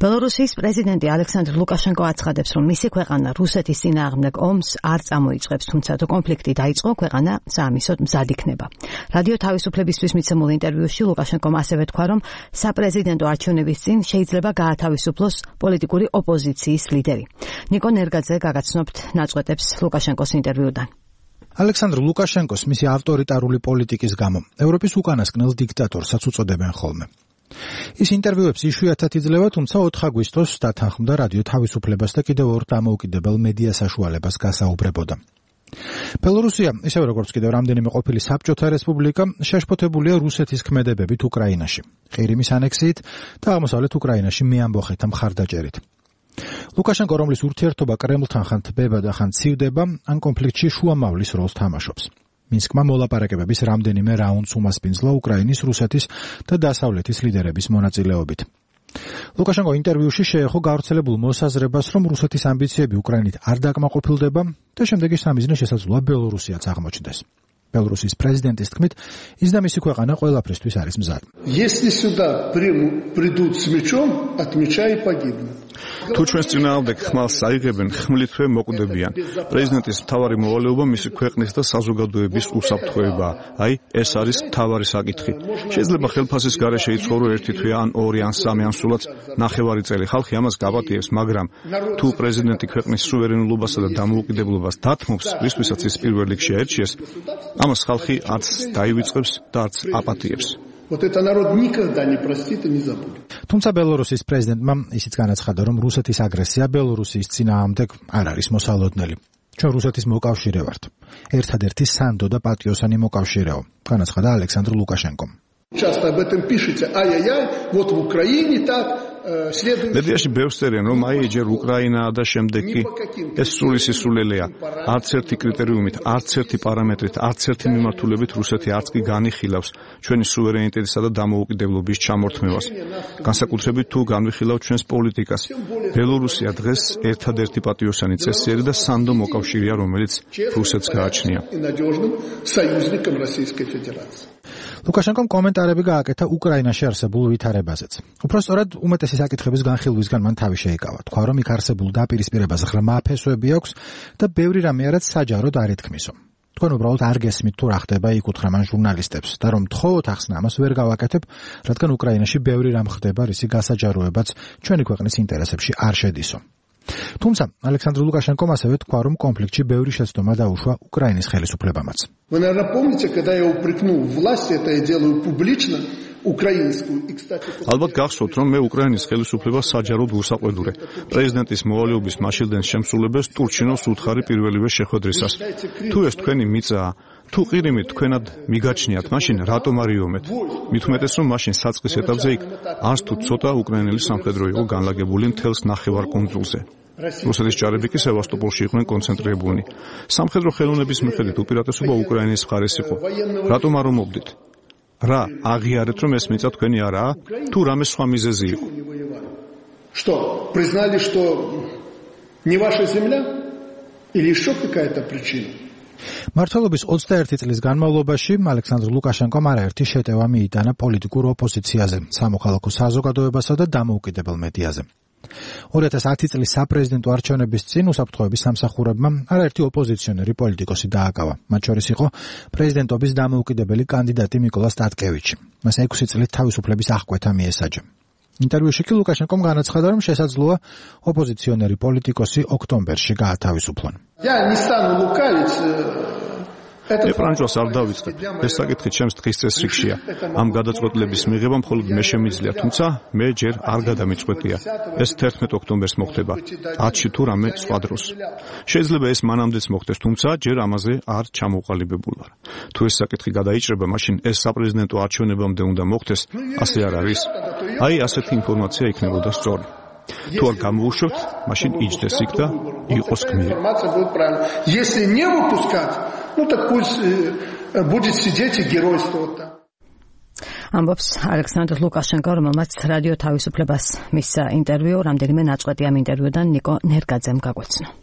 ბელორუსიის პრეზიდენტი ალექსანდრ ლუკაშენკო აცხადებს, რომ მისი ქვეყანა რუსეთის წინააღმდეგ ომს არ წამოიწყებს, თუმცა თუ კონფლიქტი დაიწყო, ქვეყანა საამისოდ მზად იქნება. რადიო თავისუფლებისთვის მიცემულ ინტერვიუში ლუკაშენკომ ასევე თქვა, რომ საპრეზიდენტო არჩევნების წინ შეიძლება გაათავისუფლოს პოლიტიკური ოპოზიციის ლიდერი. ნიკო ნერგაძე გაგაცნობთ ნაწყვეტებს ლუკაშენკოს ინტერვიუდან. ალექსანდრ ლუკაშენკოს მისი ავტორიტარული პოლიტიკის გამო ევროპის უკანასკნელ დიქტატორსაც უწოდებენ ხოლმე. ის ინტერვიუებს იშვიათად იძლევა, თუმცა 4 აგვისტოს დათანხმდა რადიო თავისუფლებას და კიდევ 2 დამოუკიდებელ მედია საშუალებას გასაუბრებოდა. ბელორუსია, ისევე როგორც კიდევ რამდენიმე ყოფილი საბჭოთა რესპუბლიკა, შეშფოთებულია რუსეთის ქმედებებით უკრაინაში, ყირიმის ანექსიით და აღმოსავლეთ უკრაინაში მეამბოხეთა მხარდაჭერით. ლუკაშენკო, რომლის ურთიერთობა კრემლთან ხან თბება და ხან ცივდება, ამ კონფლიქტში შუამავლის როლს თამაშობს. მინსკმა მოლაპარაკებების რამდენიმე რაუნდს უმასპინძლა უკრაინის, რუსეთის და დასავლეთის ლიდერების მონაწილეობით. ლუკაშენკო ინტერვიუში შეეხო გავრცელებულ მოსაზრებას, რომ რუსეთის ამბიციები უკრაინით არ დაკმაყოფილდება და შემდეგი სამიზნე შესაძლოა ბელორუსიაც აღმოჩნდეს. ბელორუსის პრეზიდენტის თქმით, ის და მისი ქვეყანა ყველაფრისთვის არის მზად. Если сюда придут с мечом, от меча и погибнут. თუ ჩვენს წინააღმდეგ ხმალს აიღებენ, ხმლითვე მოკვდებიან. პრეზიდენტის მთავარი მოვალეობა მისი ქვეყნის და საზოგადოების უსაფრთხოებაა. აი, ეს არის მთავარი საკითხი. შეიძლება ხელფასის გარეშე იცხოვრო 1 თვე ან 2 ან 3 ან სულაც 9 წელი. ხალხი ამას გაპატიებს, მაგრამ თუ პრეზიდენტი ქვეყნის სუვერენულობასა და დამოუკიდებლობას დათმობს, ვისთვისაც ის პირველ რიგში აერჩიეს, ამას ხალხი არც დაივიწყებს და არც აპატიებს. Вот это народ никогда не простит и не забудет. თუმცა ბელორუსის პრეზიდენტმა ისიც განაცხადა, რომ რუსეთის აგრესია ბელორუსიის წინააღმდეგ არ არის მოსალოდნელი. ჩვენ რუსეთის მოკავშირე ვართ. ერთადერთი სანდო და პატიოსანი მოკავშირეო, განაცხადა ალექსანდრ ლუკაშენკომ. Часто об этом пишете. Ай-яй-яй, вот в Украине так. მედიაში ბევრს წერიან, რომ აი ჯერ უკრაინაა და შემდეგ კი ეს სული სისულელეა. არც ერთი კრიტერიუმით, არც ერთი პარამეტრით, არც ერთი მიმართულებით რუსეთი არც კი განიხილავს ჩვენი სუვერენიტეტისა და დამოუკიდებლობის ჩამორთმევას. განსაკუთრებით თუ განვიხილავთ ჩვენს პოლიტიკას. ბელორუსია დღეს ერთადერთი პატიოსანი წესიერი და სანდო მოკავშირეა, რომელიც რუსეთს გააჩნია. ლუკაშენკომ კომენტარები გააკეთა უკრაინაში არსებულ ვითარებაზეც. უფრო სწორად, უმეტესი საკითხების განხილვისგან მან თავი შეიკავა. თქვა, რომ იქ არსებულ დაპირისპირებას ღრმა ფესვები აქვს და ბევრი რამე არაც საჯაროდ არ ითქმისო. თქვენ უბრალოდ არ გესმით თუ რა ხდება, იქ უთხრა მან ჟურნალისტებს და რომ თხოვოთ ახსნა, ამას ვერ გავაკეთებ, რადგან უკრაინაში ბევრი რამ ხდება, რისი გასაჯაროებაც ჩვენი ქვეყნის ინტერესებში არ შედისო. თუმცა ალექსანდრ ლუკაშენკომ ასევე თქვა, რომ კონფლიქტში ბევრი შეცდომა დაუშვა უკრაინის ხელისუფლებამაც. Вы, наверное, помните, когда я упрекнул власть, это я делаю публично, украинскую. И, кстати, ალბათ გახსოვთ, რომ მე უკრაინის ხელისუფლებას საჯაროდ ვუსაყვედურე. პრეზიდენტის მოვალეობის მაშილდენ შემსრულებელს ტურჩინოვს უთხარი პირველივე შეხვედრისას. თუ ეს თქვენი მიწაა, თუ ყირიმი თქვენად მიგაჩნიათ, მაშინ რატომ არ იომეთ? მით უმეტეს, რომ მაშინ საწყის ეტაპზე იქ არც თუ ცოტა უკრაინელი სამხედრო იყო განლაგებული მთელს ნახევარკუნძულზე. რუსეთის ჯარები კი სევასტოპოლში იყვნენ კონცენტრირებულნი. სამხედრო ხელოვნების მიხედვით უპირატესობა უკრაინის მხარეს იყო. რატომ არ ომობდით? რა აღიარეთ, რომ ეს მიწა თქვენი არაა? თუ რამე სხვა მიზეზი იყო? Что, признали, что не ваша земля? Или еще какая-то причина? მმართველობის 21 წლის განმავლობაში ალექსანდრ ლუკაშენკომ არაერთი შეტევა მიიტანა პოლიტიკურ ოპოზიციაზე, სამოქალაქო საზოგადოებასა და დამოუკიდებელ მედიაზე. 2010 წლის საპრეზიდენტო არჩევნების წინ უსაფრთხოების სამსახურებმა არაერთი ოპოზიციონერი პოლიტიკოსი დააკავა. მათ შორის იყო პრეზიდენტობის დამოუკიდებელი კანდიდატი მიკოლა სტატკევიჩი. მას 6 წლით თავისუფლების აღკვეთა მიესაჯა. ინტერვიუში კი ლუკაშენკომ განაცხადა, რომ შესაძლოა ოპოზიციონერი პოლიტიკოსი ოქტომბერში გაათავისუფლონ. Я не стану лукавить. ეფრანჯოს არ დავიწყებ. ეს საკითხი ჩემს დღის წესრიგშია. ამ გადაწყვეტილების მიღება მხოლოდ მე შემიძლია, თუმცა მე ჯერ არ გადამიწყვეტია. ეს 11 ოქტომბერს მოხდება. 10-ში თუ რამე სხვა დროს. შეიძლება ეს მანამდეც მოხდეს, თუმცა ჯერ ამაზე არ ჩამოყალიბებულ ვარ. თუ ეს საკითხი გადაიჭრება, მაშინ ეს საპრეზიდენტო არჩევნებამდე უნდა მოხდეს, ასე არ არის. აი, ასეთი ინფორმაცია იქნებოდა სწორი. თუ არ გამოუშვებთ, მაშინ იჯდეს იქ და იყოს გმირი. Если не выпускать, ну так пусть будет сидеть и геройствовать. ამბობს ალექსანდრ ლუკაშენკო, რომელმაც რადიო თავისუფლებას მისცა ინტერვიუ, რამდენიმე ნაწყვეტი ამ ინტერვიუდან ნიკო ნერგაძემ გაგვეცნო.